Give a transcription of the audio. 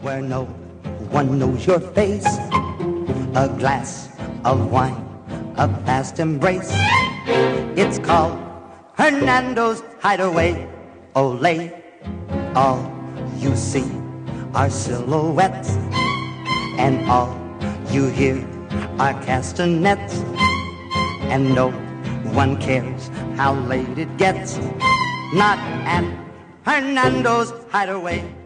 where no one knows your face. A glass of wine, a fast embrace. It's called Hernando's Hideaway. Olay, all you see are silhouettes, and all you hear are castanets, and no one cares how late it gets. Not at Hernando's Hideaway.